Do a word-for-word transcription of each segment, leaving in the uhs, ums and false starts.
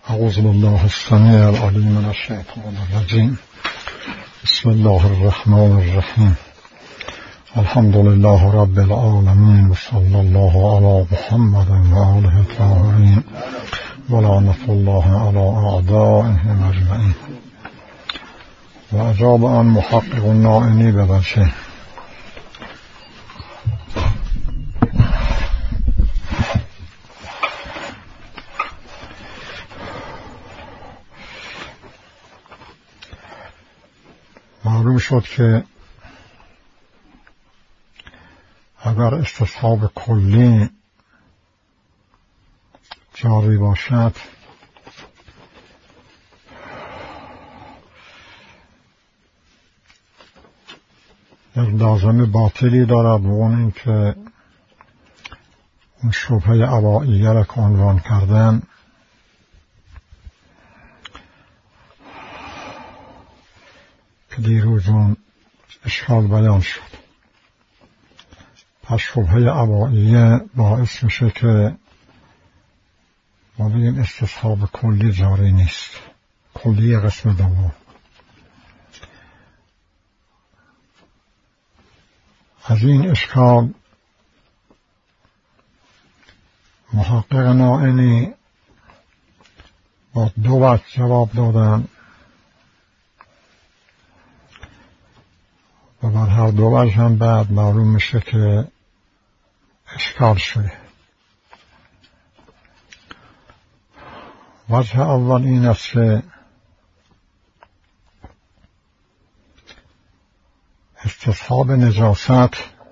اعوذ بالله السمیع العلیم من الشیطان الرجیم. بسم الله الرحمن الرحیم. الحمد لله رب العالمین و صلی الله علی محمد و آله الطاهرین و لعنة الله علی اعدائهم اجمعین. و اجاب عن محقق النائنی بوجهه. معلوم شد که اگر استصحاب کلی جاری باشد یک لازم باطلی دارد و اون این که اون شبهه عوائیه را که عنوان کردن که دیروز اون اشکال بیان شد. پس شبهه عوائیه باعث میشه که ما بگیم استصحاب کلی جاری نیست. کلی قسم دوم. از این اشکال محقق نائنی با دو وجه جواب دادن و بر هر دو وجه هم بعد معلوم میشه که اشکال شده. وجه اول این است که استصحاب نجاست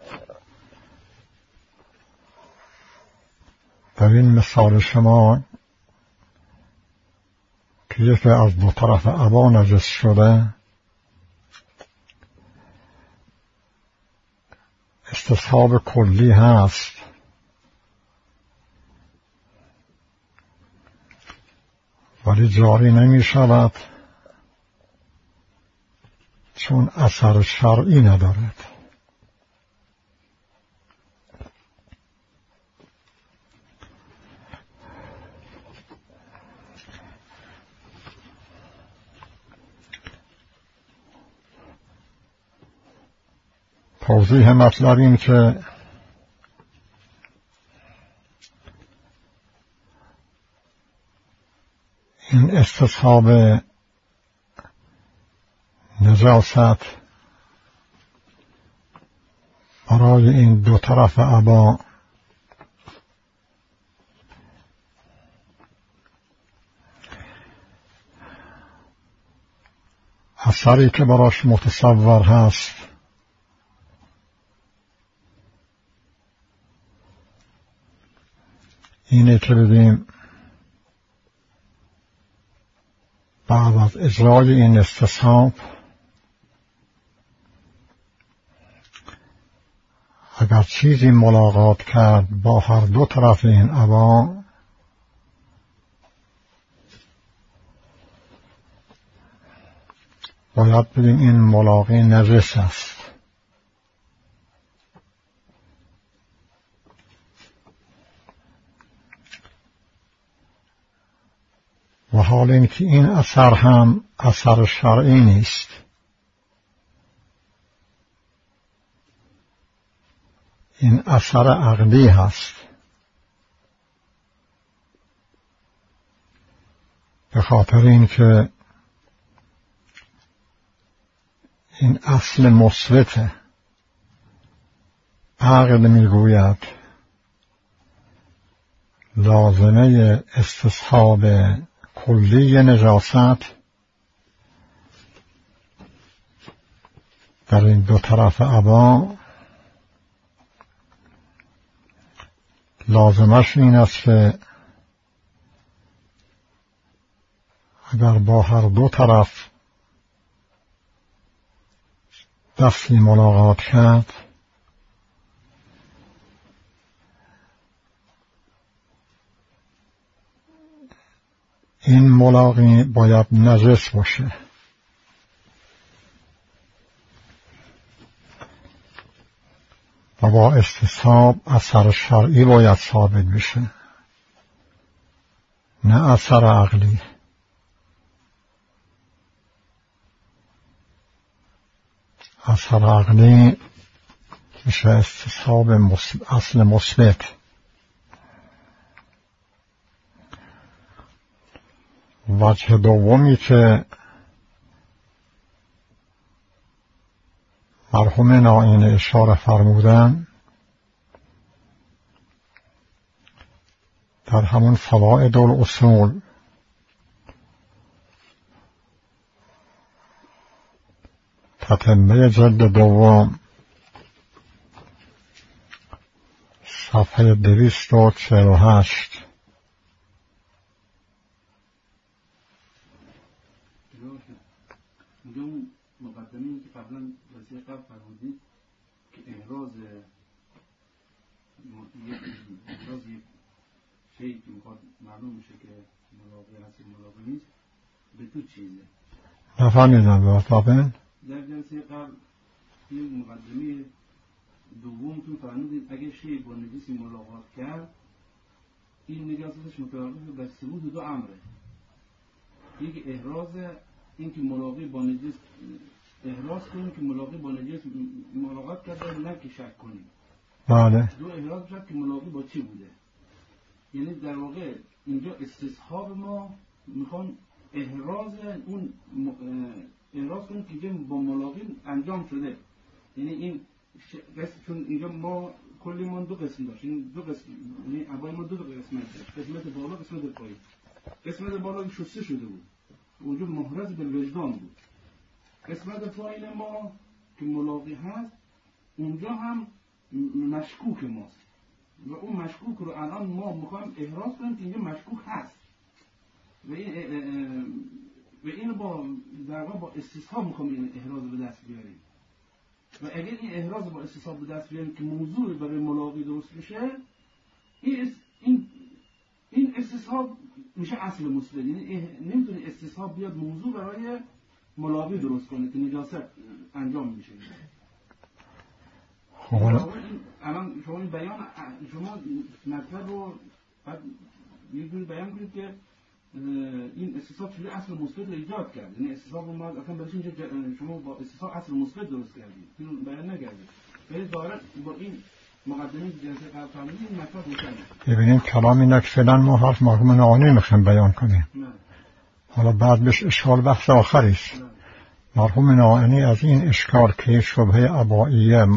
در این مثال شما که یکی از دو طرف ابا نجس شده استصحاب کلی هست، ولی جاری نمی شود چون اثر شرعی ندارد. توضیح مطلب این که این استصحاب نجاست برای این دو طرف ابا اثری که براش متصور هست اینه که ببینیم بعد از اجرای این استصحاب اگر چیزی ملاقات کرد با هر دو طرف این ابا باید ببینیم این ملاقی نجس است. و حال اینکه این اثر هم اثر شرعی نیست، این اثر عقدی هست. به خاطر اینکه این اصل مثبت عقد میگوید لازمه استصحاب کلی نجاست در این دو طرف ابا لازمش این است که اگر با هر دو طرف دستی ملاقات کرد این ملاقی باید نجس باشه. و با استصحاب اثر شرعی باید ثابت بشه، نه اثر عقلی. اثر عقلی میشه استصحاب اصل مثبت. وجه دومی که مرحوم ناین اشاره فرمودن در همون فوائد الاصول تتمه جلد دوم صفحه دویست و چهل و هشت. مقدمه‌ای که قبلا جلسه قبل فرمودید که احراز احراز یک شیء که میخواد معلوم میشه که ملاقی هست یا ملاقی نیست به تو چیزه نفهمیدم بابن. در جلسه قبل این مقدمه دومتون فرمودید اگه شیء با نجسی ملاقات کرد این نجاستش متوقف بر ثبوت دو امره. یک احراز این که ملاقی با نجس احراز کنیم که ملاقی با نجس ملاقات کرده نه که شک کنیم. بله. دو احراز بشد که ملاقی با چی بوده. یعنی در واقع اینجا استصحاب ما میخوان احراز اون احراز کنیم که با ملاقی انجام شده. یعنی این قسم چون اینجا ما کلیمون دو قسم داشت. این دو قسم یعنی عبای ما دو قسمت داشت. قسمت بالا قسمت پایین. قسمت بالا شسته شده بود. اونجا محرز به وجدان بود. قسمت پایین ما که ملاقی هست اونجا هم مشکوک ماست و اون مشکوک رو الان ما میخوایم احراز کنیم که اینجا مشکوک هست و این و این با در واقع با استصحاب میخوایم این احراز به دست بیاریم و اگر این احراز با استصحاب به دست بیاریم که موضوع برای ملاقی درست بشه این این این استصحاب میشه اصل مثبت. یعنی نمیتونه استصحاب بیاد موضوع برای ملاقی درست کنه که نجاست انجام میشه. خب الان شما این بیان شما مطلب رو بعد یه جوری بیان کنید که این استصحاب چجوری اصل مثبت رو ایجاد کرد. یعنی استصحاب ما اصلا برای اینجا شما با استصحاب اصل مثبت درست کردید اینو بیان نکردید. ولی ظاهرا با این مقدمه جلسه قبل فرمودید این مطلب روشن میشه. ببینیم کلام اینه که فعلا ما حرف مرحوم ناینی میخوایم بیان کنیم. نه. حالا بعد بهش اشکال بحث آخری است. مرحوم ناینی از این اشکال که شبهه ابائیه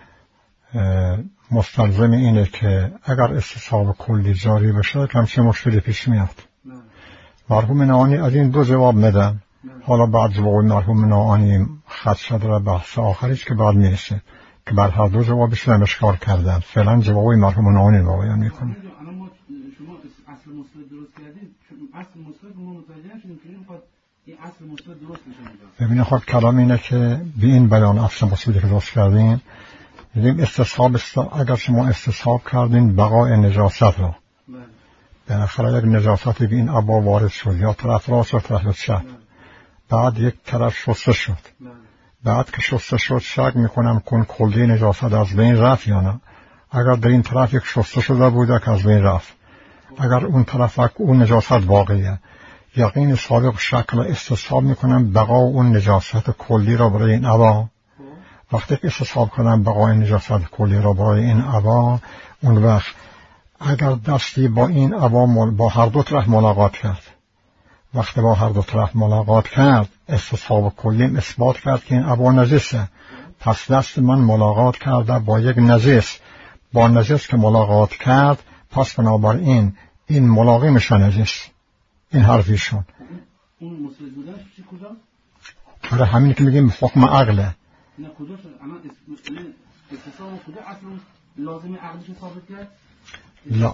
مستلزم اینه که اگر استصحاب کلی جاری بشه همچه مشکلی پیش میاد. مرحوم ناینی از این دو جواب میدن. حالا بعد جواب مرحوم ناینی خط شده و بحث آخریش که بعد میرسه که بر هر دو جوابش هم اشکال کردن. فعلا جوابی مرحوم ناینی رو بیان میکنه. شما اصل مثبت درست کردید. اصل مثبت ما متوجه شدیم که میخواد این اصل مثبت درست بشه. ببینید خود کلام اینه که به این بیان اصل مثبتی که درست کردیم میگیم استصحاب است. اگر شما استصحاب کردین بقای نجاست را بالاخره یک نجاستی به این ابا وارد شد یا طرف راست یا طرف چپ بعد یک طرف شسته شد بعد که شسته شد شک میکنم کن کلی نجاست از بین رفت یا نه. اگر در این طرف یک شسته شده بوده که از بین رفت اگر اون طرف اون نجاست واقعیه یقین صادق شکل استصحاب میکنم بقا اون نجاست کلی را برای این ابا. وقتی که استصحاب کنم بقای نجاست کلی را برای این ابا اون وقت اگر دستی با این ابا با هر دو طرف ملاقات کرد وقتی با هر دو طرف ملاقات کرد استصحاب کلی اثبات کرد که این ابا نجسه پس دست من ملاقات کرده با یک نجس با نجس که ملاقات کرد پس بنابراین این ملاقی میشه نجس. این حرفیشون اون مسئله بودنش چی کجا؟ برای همین که میگیم حکم عقله نه کجاش اما استصحاب کجا اصلا لازمه عقلش ثابت کرد؟ لا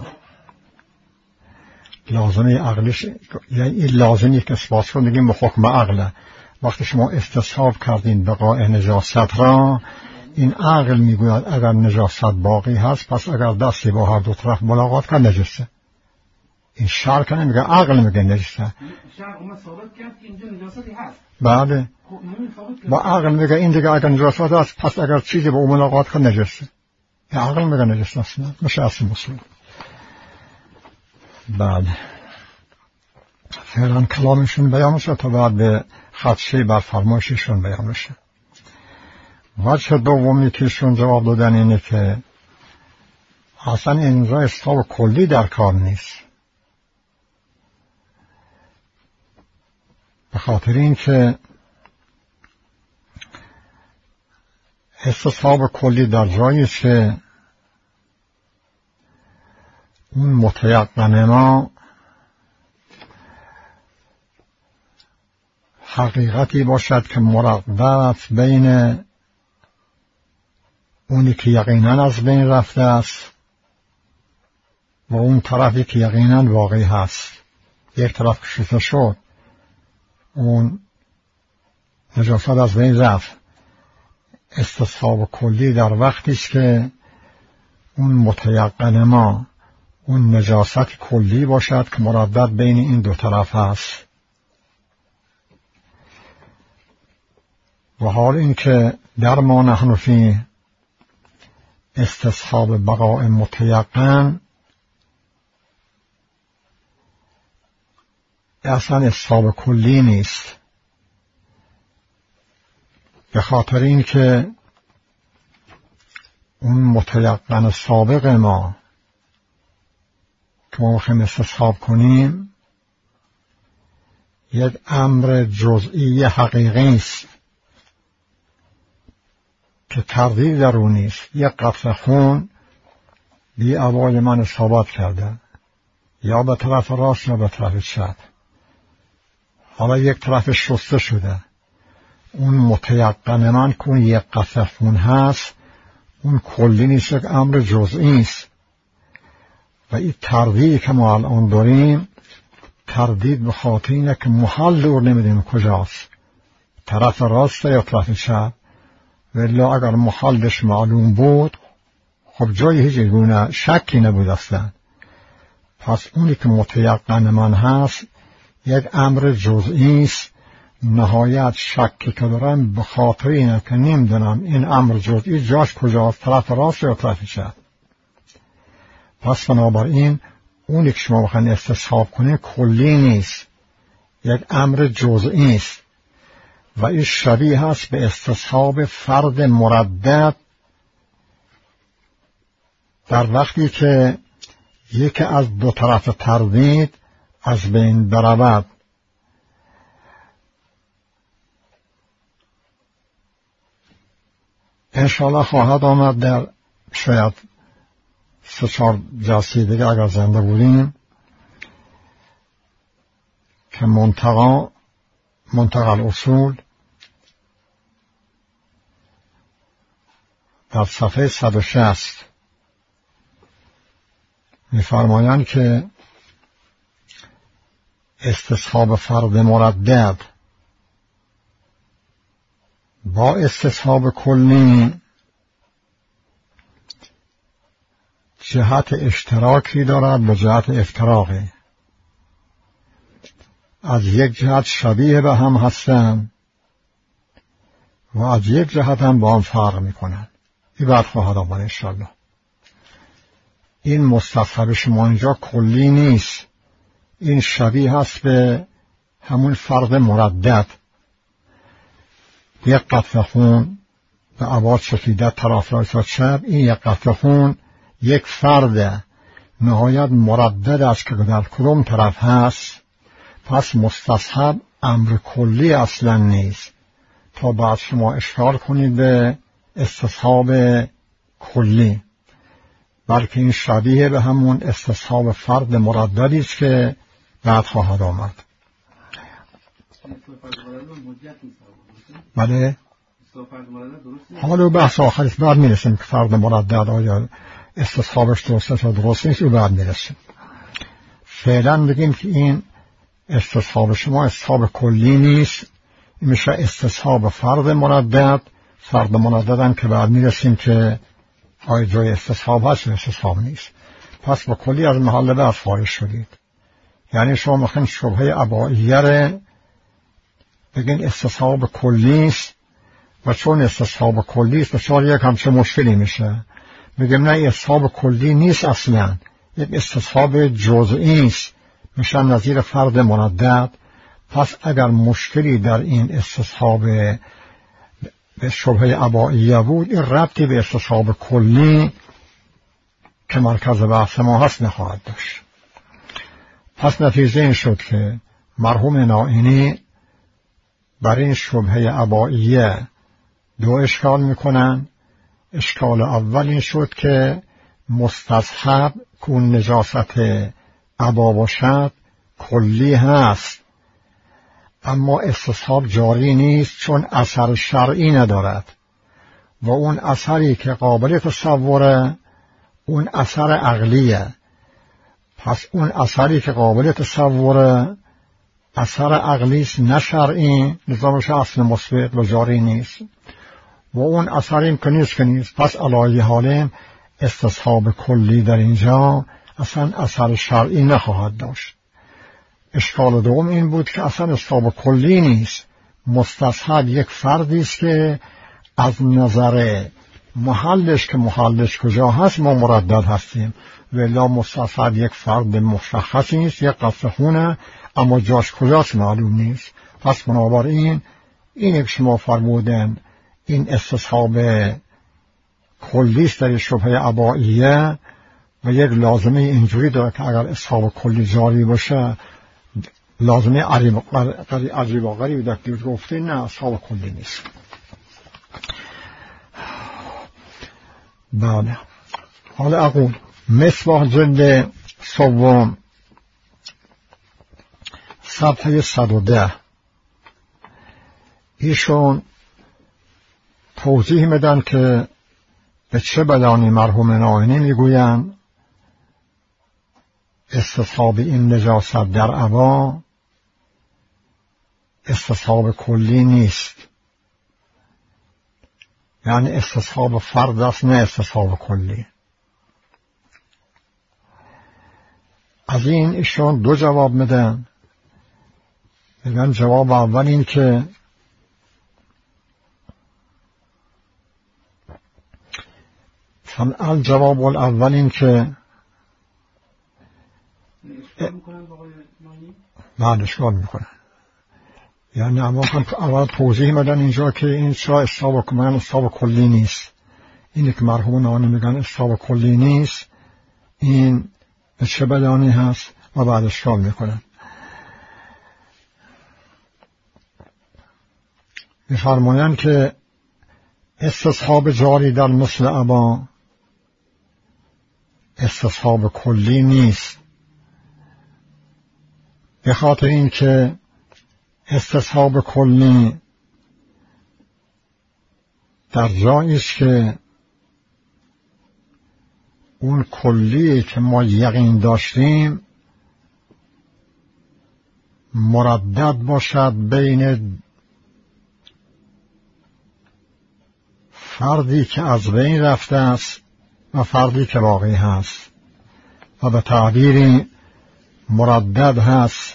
لازمه عقلش یعنی این لازمی که اثبات شد میگیم حکم عقله. وقتی شما استصحاب کردین بقای نجاست را این عقل میگوید اگر نجاست باقی هست پس اگر دستی با هر دو طرف ملاقات کرد نجسه. این شرع کنه میگه عقل میگه نجسه. شرع اومد ثابت کرد که اینجا نجاستی هست. بله. با عقل میگه این دیگه اگر نجاست هست پس اگر چیزی با اون ملاقات کنه نجسه. این عقل میگه نجسه اصلا. میشه اصل مسلم. بله. فعلا کلامشون بیان میشه تا بعد به خدشه بر فرمایششون بیان میشه. وجه دومی که ایشون جواب دادن اینه که اصلا اینجا اسحاب کلی در کار نیست، به خاطر این که استصحاب کلی در جایی است که اون متیقن ما حقیقتی باشد که مردد بین اونی که یقینا از بین رفته است و اون طرفی که یقینا واقعی هست. یک طرف کشیده شد، اون نجاست از بین رفت. استصحاب کلی در وقتی است که اون متیقن ما اون نجاست کلی باشد که مردد بین این دو طرف هست. و حال این که در ما نحن فی استصحاب بقاء متیقن، اصلا استصحاب کلی نیست، به خاطر این که اون متیقن سابق ما که ما میخوایم استصحاب کنیم یک امر جزئی حقیقی است که تردید در اون نیست. یک قطره خون بی ابای من اصابت کرده، یا به طرف راست یا به طرف چپ، حالا یک طرف شسته شده. اون متیقن من که اون یک قطره خون هست اون کلی نیست، یک امر جزئی است. و این تردیدی که ما الان داریم تردید به خاطر اینه که محل دور نمیدیم کجاست، طرف راست یا طرف چپ. ولی اگر محلش معلوم بود خب جای هیچ گونه شکی نبود اصلا. پس اونی که متیقن من هست یک امر جزئی است. نهایت شکی که دارم به خاطر اینه که نمیدونم این امر جزئی جاش کجاست، طرف راست یا طرف چپ. پس بنابراین اونی که شما بخواین استصحاب کنید کلی نیست، یک امر جزئی است. و این شبیه هست به استصحاب فرد مردد در وقتی که یکی از دو طرف تردید از بین برود. انشاءالله خواهد آمد در شاید سه چهار جلسه دیگه اگر زنده بودیم که منتقا منتقا الاصول در صفحه صد و شصت می‌فرمایند که استصحاب فرد مردد با استصحاب کلی جهت اشتراکی دارد و جهت افتراقی. از یک جهت شبیه به هم هستند و از یک جهت هم با هم فرق میکنند. این بعد خواهد آمد انشاءالله. این مستصحب شما اینجا کلی نیست، این شبیه هست به همون فرد مردد. یک قطره خون به عواد سفیدت طرف راست و چپ، این یک قطره خون یک فرد نهایت مردد است که در کدام طرف هست. پس مستصحب امر کلی اصلا نیست تا بعد شما اشاره کنید به استصحاب کلی، بلکه این شبیه به همون استصحاب فرد مرددی است که بعد خواهد آمد. بله حالا بحث آخرش بعد میرسیم که فرد مردد آیا استصحابش درسته یا درست نیست، او بعد میرسیم. فعلا بگیم که این استصحاب شما استصحاب کلی نیست، این میشه استصحاب فرد مردد. فرد مردد هم که بعد میرسیم که آیا جای استصحاب هست یا استصحاب نیست. پس با کلی از محل بعد خارج شدید. یعنی شما میخواین شبهه اباحیه رو بگین استصحاب کلی است و چون استصحاب کلی است بسیار یک همچه مشکلی میشه. بگیم نه استصحاب کلی نیست اصلا، یک استصحاب جزئی است. میشن نظیر فرد مردد. پس اگر مشکلی در این استصحاب به شبهه اباعیه بود، این ربطی به استصحاب کلی که مرکز بحث ما هست نخواهد داشت. پس نتیجه این شد که مرحوم نائینی بر این شبهه اباعیه دو اشکال میکنن. اشکال اول این شد که مستصحب که اون نجاست ابا باشد کلی هست، اما استصحاب جاری نیست چون اثر شرعی ندارد و اون اثری که قابل تصوره اون اثر عقلیه. پس اون اثری که قابل تصوره اثر عقلیست نه شرعی، نظامش اصل مثبت و جاری نیست و اون اثریم که نیست که نیست. پس علی حالم استصحاب کلی در اینجا اصلا اثر شرعی نخواهد داشت. اشکال دوم این بود که اصلا استصحاب کلی نیست، مستصحب یک فردی است که از نظر محلش که محلش کجا هست ما مردد هستیم، ولی مستصحب یک فرد مشخصی نیست، یک قطره خونه اما جاش کجاست معلوم نیست. پس بنابراین این که شما فرمودن این استصحاب کلیست در شبهه اباعیه و یک لازمه اینجوری داره که اگر استصحاب کلی جاری باشه لازمه عجیب و غریب در دیوز گفته نه استصحاب کلی نیست. بله. حالا اقول مصباح جلد سوم صفحه صد و ده ایشون توضیح میدن که به چه بیانی مرحوم نائینی میگویند استصحاب این نجاست در ابا استصحاب کلی نیست، یعنی استصحاب فرد است نه استصحاب کلی. از این ایشون دو جواب میدن. میگن جواب اول این که الجواب الاول این که بعد اشکال میکنن، یعنی اما هم اول توضیح میدن اینجا که این چرا استصحاب کلی استصحاب کلی نیست. اینی که مرحوم نائینی میگن استصحاب کلی نیست این به چه بیانی هست و بعد اشکال میکنن. میفرمایند که استصحاب جاری در مثل ابا استصحاب کلی نیست، به خاطر این که استصحاب کلی در جایی است که اون کلی که ما یقین داشتیم مردد باشد بین فردی که از بین رفته است و فردی که باقی هست و به تعبیری مردد هست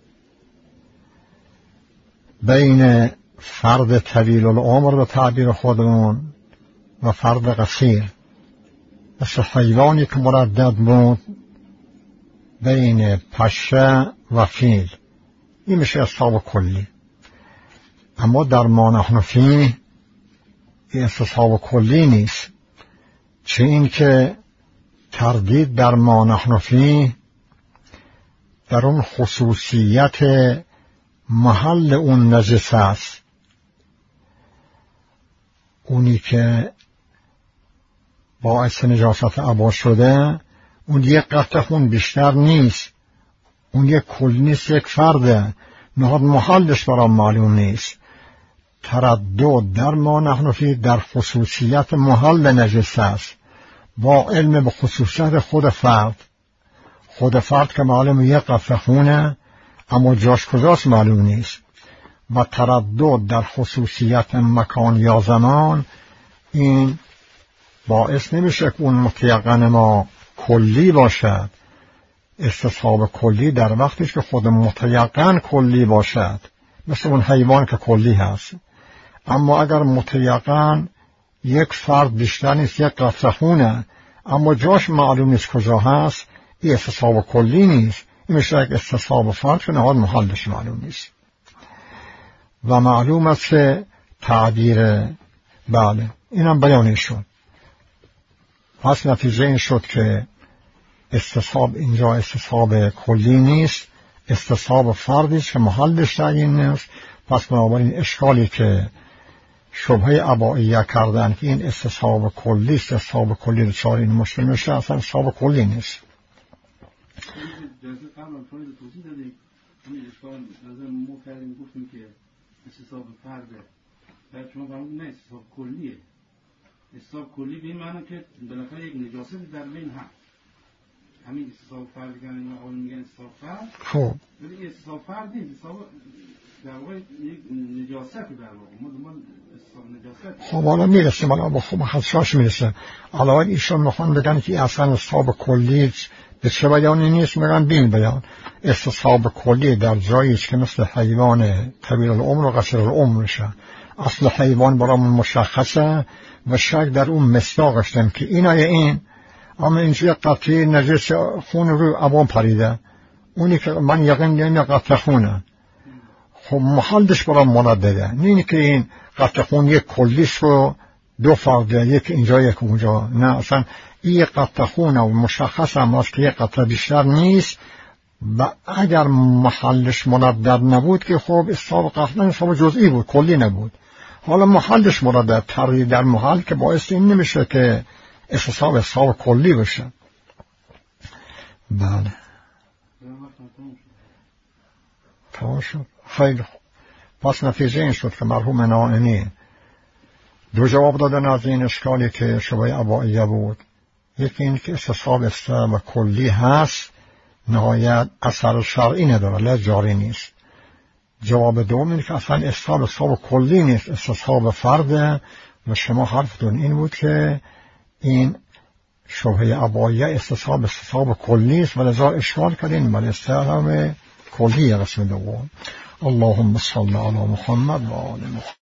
بین فرد طویل العمر به تعبیر خودمون و فرد قصیر، مثل حیوانی که مردد بود بین پشه و فیل. این میشه استصحاب کلی. اما در ما نحن فیه این استصحاب کلی نیست، چه این که تردید در ما نحن فیه در اون خصوصیت محل اون نجس است، اونی که باعث نجاست ابا شده اون یک قطره خون بیشتر نیست، اون یک کل نیست، یک فرده، نهاد محلش برام معلوم نیست. تردد در ما نحن فیه در خصوصیت محل نجس است با علم به خصوصیت خود فرد. خود فرد که معلوم یک قطره خونه اما جاش کجاست معلوم نیست. و تردد در خصوصیت مکان یا زمان این باعث نمیشه که اون متیقن ما کلی باشد. استصحاب کلی در وقتیش که خود متیقن کلی باشد، مثل اون حیوان که کلی هست. اما اگر متیقن یک فرد بیشتر نیست، یک قطره خونه اما جاش معلوم نیست کجا هست، این استصحاب کلی نیست، میشه یک استصحاب فرد که نهاد محلش معلوم نیست و معلوم است که تعبیر بله اینم بیانی شد. پس نتیجه این شد که استصحاب اینجا استصحاب کلی نیست، استصحاب فردی که محلش تعیین نیست. پس بنابراین اشکالی که شبهه اباعیه کردن که این استصحاب کلی است، استصحاب کلی دچار این مشکل میشه، اصلا استصحاب کلی نیست. جلسه قبل هم شما توضیح دادیم همین اشکال نظر ما کردیم گفتیم که استصحاب فرده بعد شما فرمودید نه استصحاب کلیه. استصحاب کلی به این معنی که بالاخره یک نجاست در بین هست. همین استصحاب فرد که این آقایون میگن استصحاب فرد خب ولی استصحاب فرد نیست، استصحاب در واقع یک نجاست در واقع ما دنبال استصحاب نجاست. خب حالا میرسیم، حالا با خوب خدشاش میرسه. علاوه ایشون میخوان بگن که اصلا استصحاب کلی به چه بیانی نیست، میگن بین بیان. استصحاب کلی در جایی که مثل حیوان طویل العمر و قصیر العمر میشه، اصل حیوان برامون مشخصه و شک در اون مصداقش داریم که این آیه این، اما اینجا قطعه نجس خون روی عوام پریده، اونی که من یقین دارم قطعه خونه. خب محلش برام مردده، نه که این قطعه خون یک کلیش رو دو فرده، یک اینجا یک اونجا، نه اصلا این قطعه خونه و مشخص هم هست که یک قطعه بیشتر نیست و اگر محلش مردد نبود که خب استصحاب قطعا استصحاب جزئی بود، کلی نبود. حالا محلش مردد تغییر در محل که باعث این نمیشه که استصحاب استصحاب کلی بشه. بله تمام شد. خیلی خوب. پس نتیجه این شد که مرحوم نائینی دو جواب دادن از این اشکالی که شبهه اباعیه بود. یکی این که استصحاب استصحاب کلی هست، نهایت اثر شرعی نداره، لا جاری نیست. جواب دوم این که اصلا استصحاب استصحاب کلی نیست، استصحاب فرده و شما حرفتون این بود که این شبهه اباعیه استصحاب استصحاب کلی است و لذا اشکال کردین بل استصحاب کلی رسول الله. اللهم صل علی محمد و آل محمد.